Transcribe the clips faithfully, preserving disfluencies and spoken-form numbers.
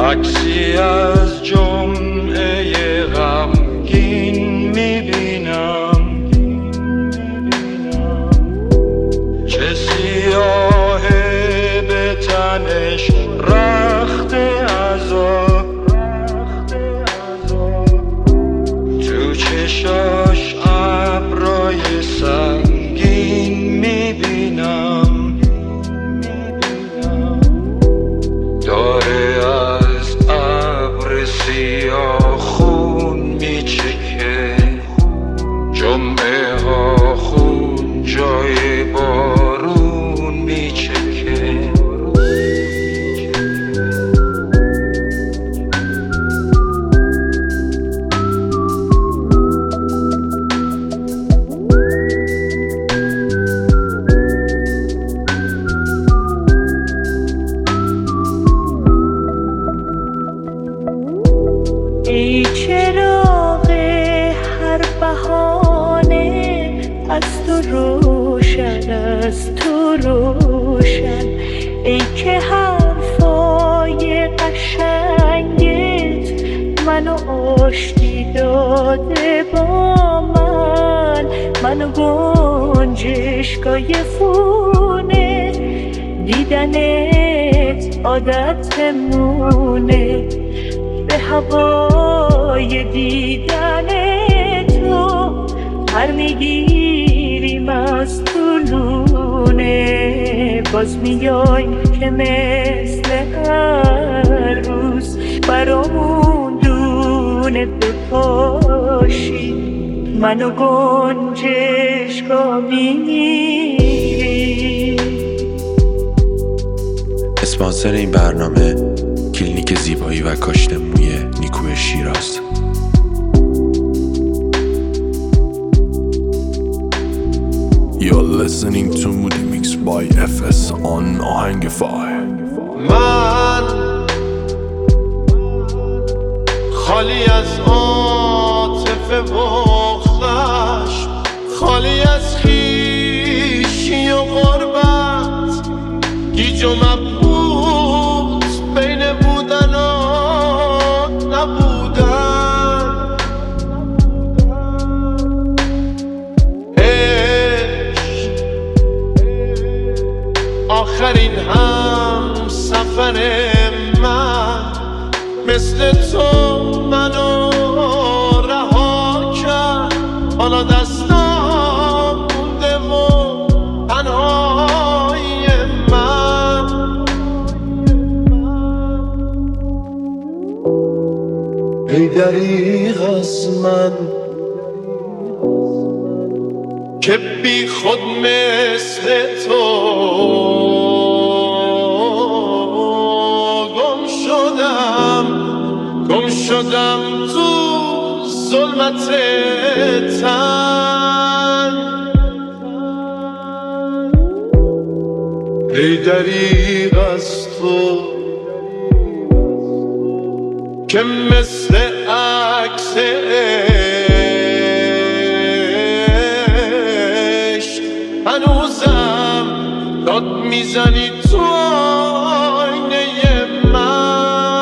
عکسی از جمعه غمگین میبینم، چه سیاهه به تنش رخت عذاب، تو چشاش ابرای سنگین میبینم، داره از ابر سیاه خون میچکه، جمعه ها خون جای بارون میچکه. ای چراغ هر بهانه از تو روشن، از تو روشن، ای که حرفای قشنگت منو آشتی داده با من، منو گنجشگاه فونه، دیدنت عادت مونه، به هوای دیدن تو پر میگیریم از طولونه، باز میای که مثل هر روز برامون دونه بپاشی، منو گنجشگاه میگیری. اسپانسر این برنامه کلینیک زیبایی و کاشت موی نیکو شیراز. You're listening to Moody Mix by اف اس on آهنگفای. من خالی از عاطفه و خشم، خالی از خویشی و غربت، گیج و مبهوت بین بودن و نبودن. عشق آخرین هم سفر من، مثل تو منو رها کرد، حالا دستام مونده و تنهای من. ای دریغ از من که بی خود مثل تو گم شدم، گم شدم تو ظلمت تن. ای دریغ از تو که مثل عکس عشق هنوزم داد میزنی تو آینه من.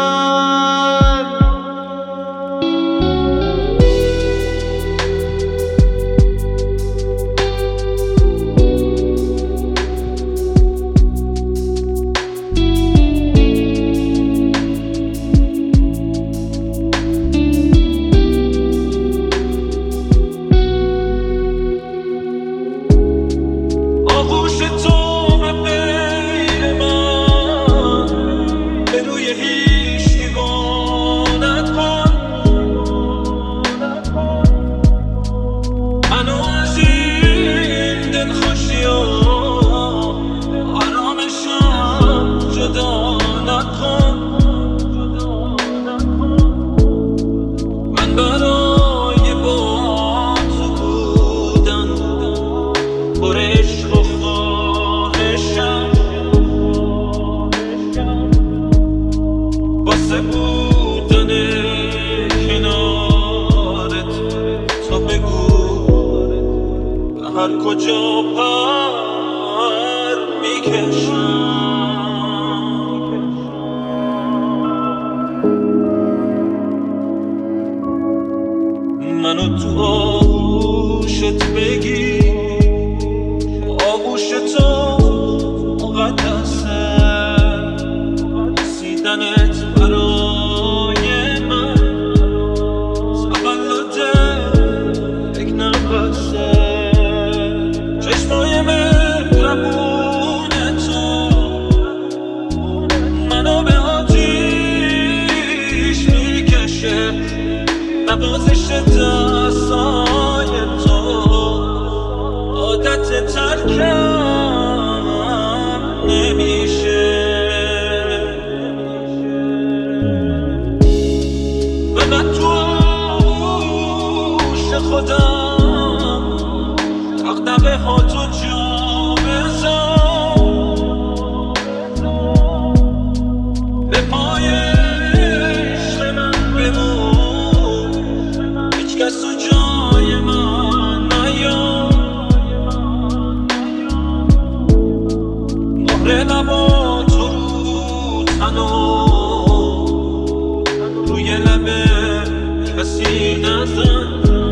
آغوش تو به غیر من، به روی هیچ نگاه نکن، منو از این دلخوشی ها آرامشم جدا نکن. من برای با تو بودن پر عشق و خواهشم، واسه بودن کنارت تو بگو به هر کجا پر میکشم. تو آغوشت بگی آغوش تو مقدسه رسیدنت برای من تولده یک نفسه چشمای مهربون تو منو به آتیش میکشه نوازش دستای تو عادت ترکم نمیشه و من تو آغوش خودم دغدغه ها تو جا بذار به پای عشق من بمون هیچ کس تو جای من نیا مهر لبا تو رو تنو روی لبه کسی نزن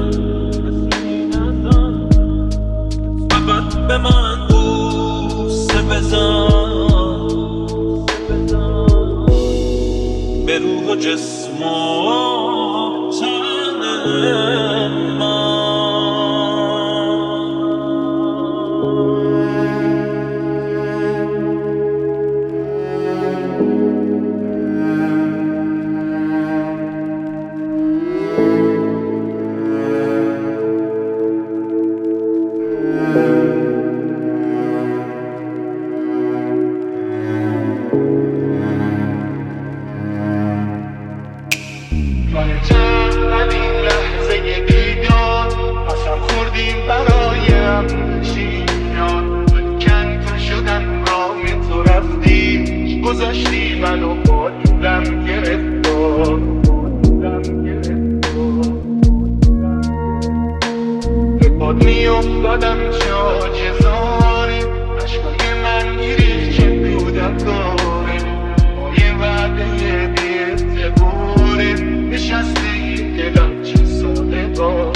فقط به من بوسه بزن به روح و جسم و تن من چند این لحظه بیدار قسم خوردیم برایم شیمیان کن تو شدم راه تو رفتی گذاشتی منو با دورم گرفتار به پاد می افتادم جاجزاره عشقای من گیری که بودم داره با یه وعده بی اعتباره نشسته این دلم چه ساده با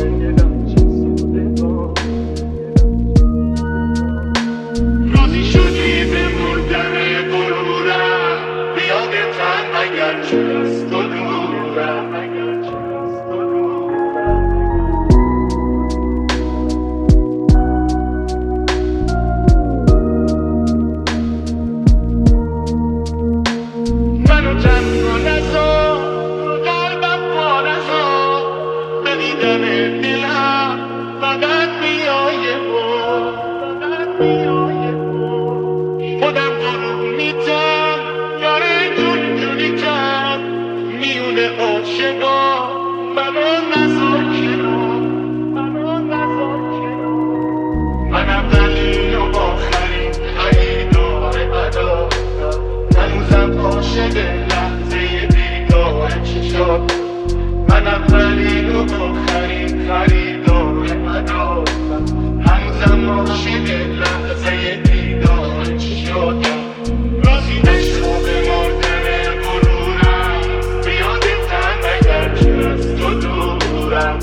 روزی شدی به مردن غرورم بیادتن اگر چه از تو دورم منو تنها نذار قلبم پر نذار به دیدن دلم فقط بیای بار خودم غروب میتم یاره جون جونیتم میونه عاشقا منو نذار کنار منم دلیل و آخرین خریدار عدالتم هنوزم عاشق لحظه دیدار چشات منم دلیل و آخرین خریدار عدالتم هنوزم عاشق لحظه دیدار چشاتم رسیدش رو به مردن غرورم بیادتن اگر چه از تو دورم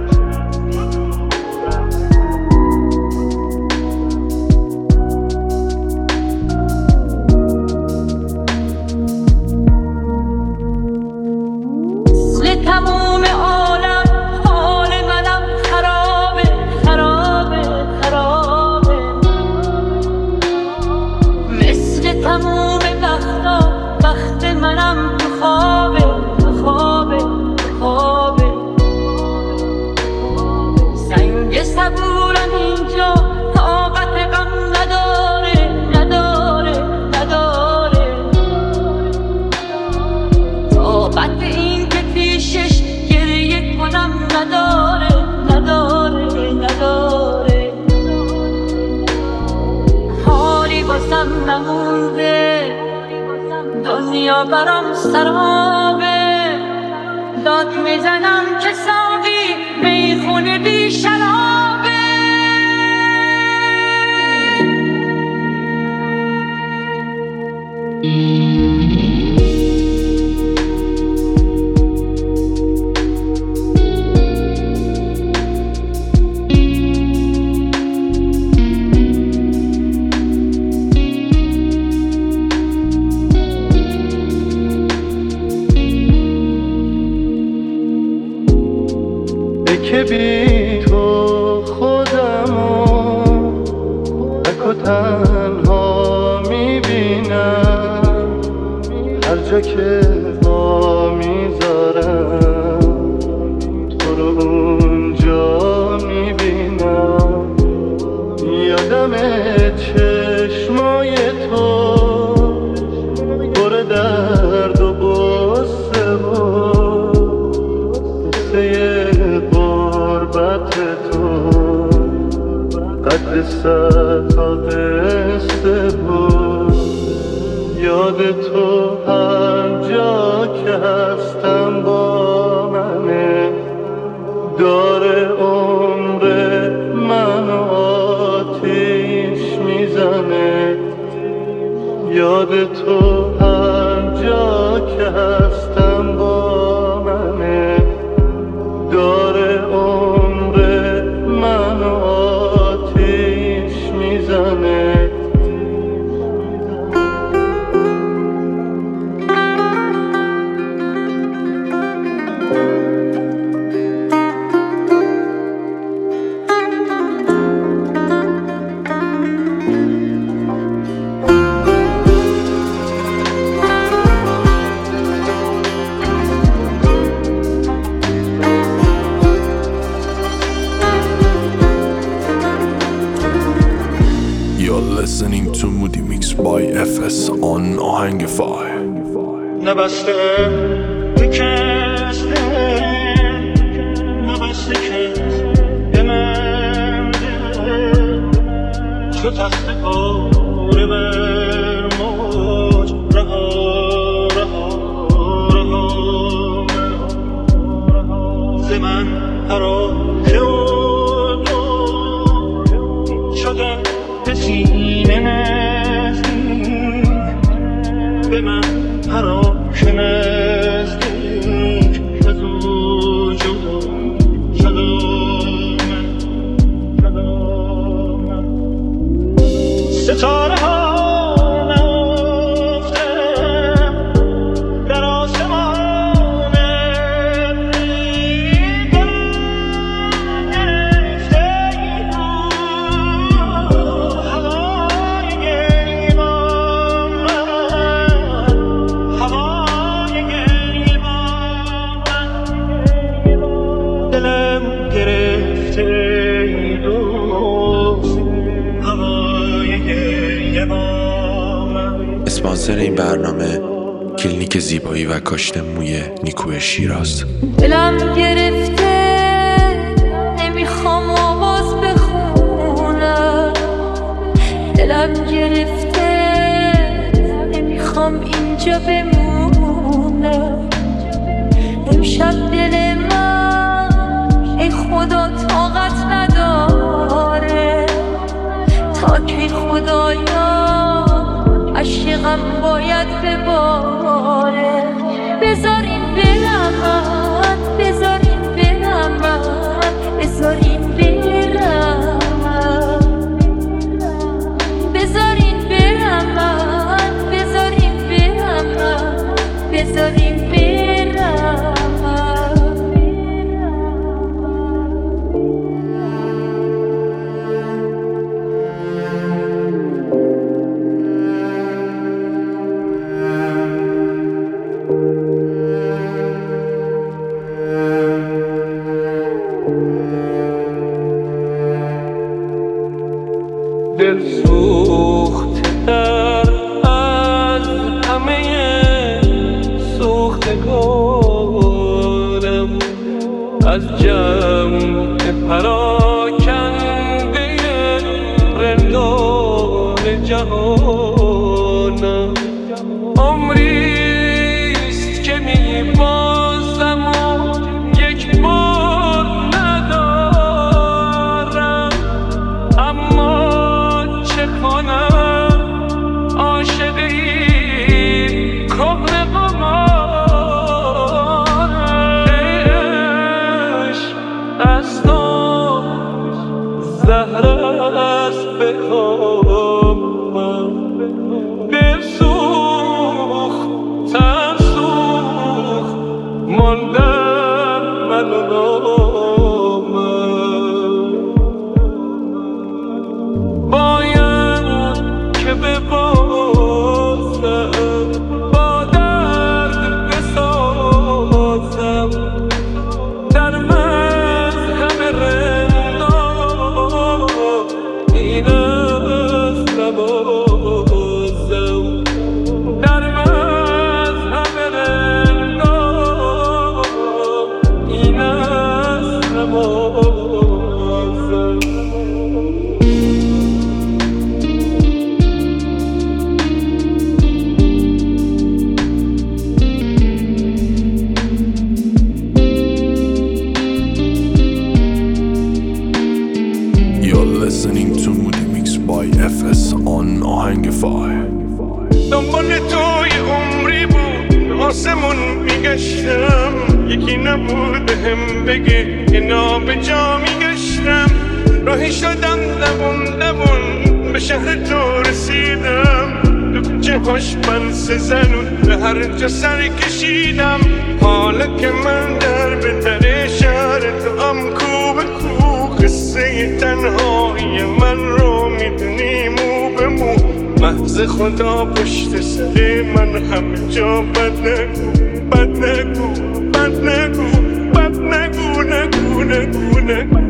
تموم عالم حال منم خرابه خرابه خرابه مثل تموم وقتا وقت منم تو خوابه تو خوابه تو خوابه سنگ صبورم اینجا طاقت غم نداره نداره نداره طاقت این که پیشش گریه کنم نداره نداره نداره حالی بازم نمونده دنیا برام سرابه داد میزنم که ساقی میخونه بی شرابه که بی تو خودمو تک و تنها میبینم، هر جا که پا میذارم تو رو اونجا میبینم. یادم چشمای تو پر درد و غصه و قصه غربت تو، قد صد تا قصه بود. یاد تو هر جا که هستم با منه، داره عمر منو آتیش میزنه. یاد تو هر جا که هستم با منه، داره عمر منو آتیش میزنه. Listening to Moody Mix by اف اس on آهنگفای. نبسته بکسته نبسته کس به من چو تخت پاره بر موج رها رها رها ز من پراکنده و تو شده به سینه نزدیک، به من پراک نزدیک از او جدا شدا من شدا من. ستاره ها نهفته در آسمان ریگان گرفته ای هوای گریبان من، هوای گریبان من. دلم گرفته ای دوست هوای گریبان من. اسپانسر این برنامه کلینیک زیبایی و کاشت موی نیکوی شیراز. دلم گرفته نمیخوام آواز بخونم، دلم گرفته نمیخوام اینجا بمونم. امشب دل من ای خدا طاقت نداره، تا کی خدایا عشقم باید بباره. بذارین برم من، بذارین برم من، بذارین برم من، بذارین برم من، بذارین برم من، بذارین برم من. دل سوخت‌تر از همه سوختگانم، از جمع پراکنده رندان جهانم. عمریست که میبازم و یک بار ندارم، اما چه کنم عاشق این کهنه قمارم. عشق دستام زهر است بخوام، دل سوخت آسمون میگشتم، یکی نبود بهم بگه یه نابجا میگشتم. راهی شدم دوون دوون به شهر تو رسیدم، تو کوچه هاش من سه زنون به هر جا سر کشیدم. حالا که من در به در شهر تو هم کو به کو، قصه تنهایی من رو میدونی مو به مو. محض خدا پشت سر من همه جا بد نگو، بد نگو، بد نگو، بد نگو، نگو، نگو، نگو.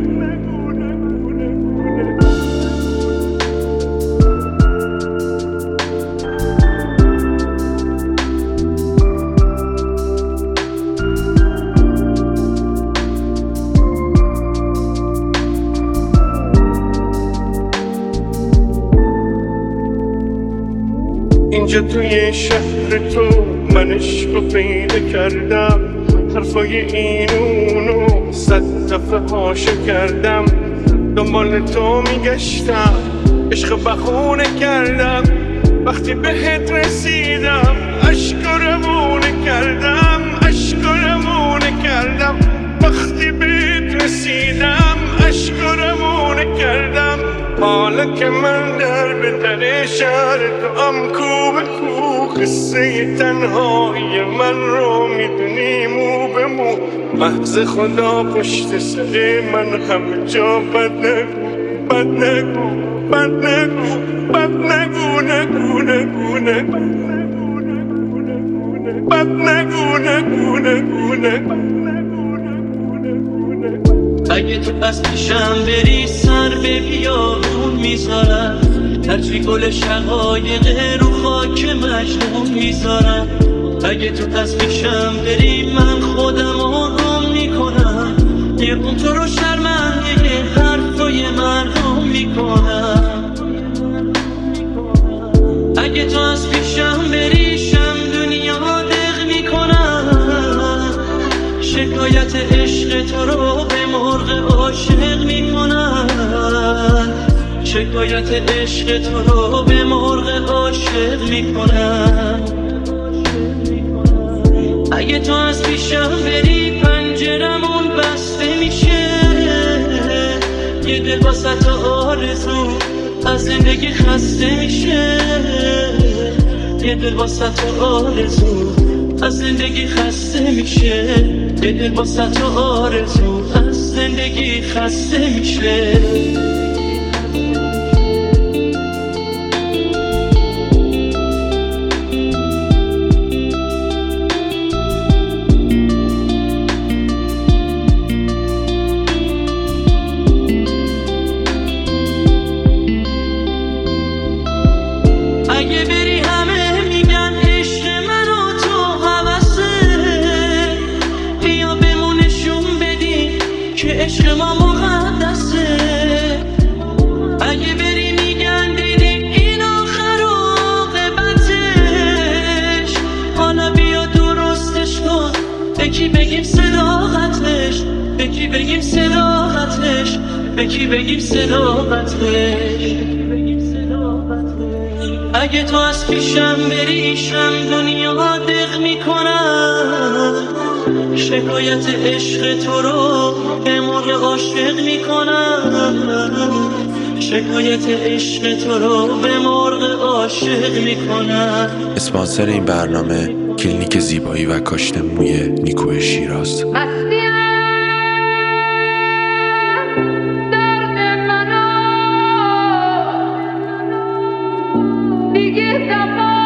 اینجا توی شهر تو من عشقو پیدا کردم، حرفای این اونو صد دفعه هاشو کردم. دنبال تو میگشتم، عشق بخونه کردم. وقتی بهت رسیدم عشق روونه کردم، عشق روونه کردم. وقتی بهت رسیدم عشق روونه کردم. حالا که من در به در شهر تو هم کو به کو، قصه تنهایی من رو میدونی مو به مو. محض خدا پشت سر من همه جا بد نگو، بد نگو، بد نگو، بد نگو، نگو، نگو، نگو، بد نگو، نگو، نگو، نگو. اگه تو از پیشم بری سر به بیابون میذارم، هرچی گل شقایق رو خاک مجنون میذارم. اگه تو از پیشم بری من خودم آروم میکنم، یه اون تو رو شرمنده حرفای مردم میکنم. اگه تو از پیشم بری شم دنیا دق میکنم، شکایت عشق تو رو به مرغ عاشق میکنم. شکایت عشق تو رو به مرغ عاشق میکنم. اگه تو از پیشم بری پنجرمون بسته میشه، یه دل واسه تو آرزو از زندگی خسته میشه. یه دل واسه تو آرزو از زندگی خسته میشه. یه دل واسه تو آرزو از زندگی خسته میشه. اگه بری همه میگن عشق من و تو هوسه، بیا بمونشون بدی که عشق ما مقدسه. اگه بری میگن دیدی این آخر و عاقبتش، حالا بیا درستش کن، به کی بگیم صداقتش، به کی بگیم صداقتش، به کی بگیم صداقتش. اگه تو از پیشم بری شم دنیا دق میکنم، شکایت عشق تو رو به مرغ عاشق میکنم. شکایت عشق تو رو به مرغ عاشق میکنم. اسپانسر این برنامه کلینیک زیبایی و کاشت موی نیکو شیراز. دیگه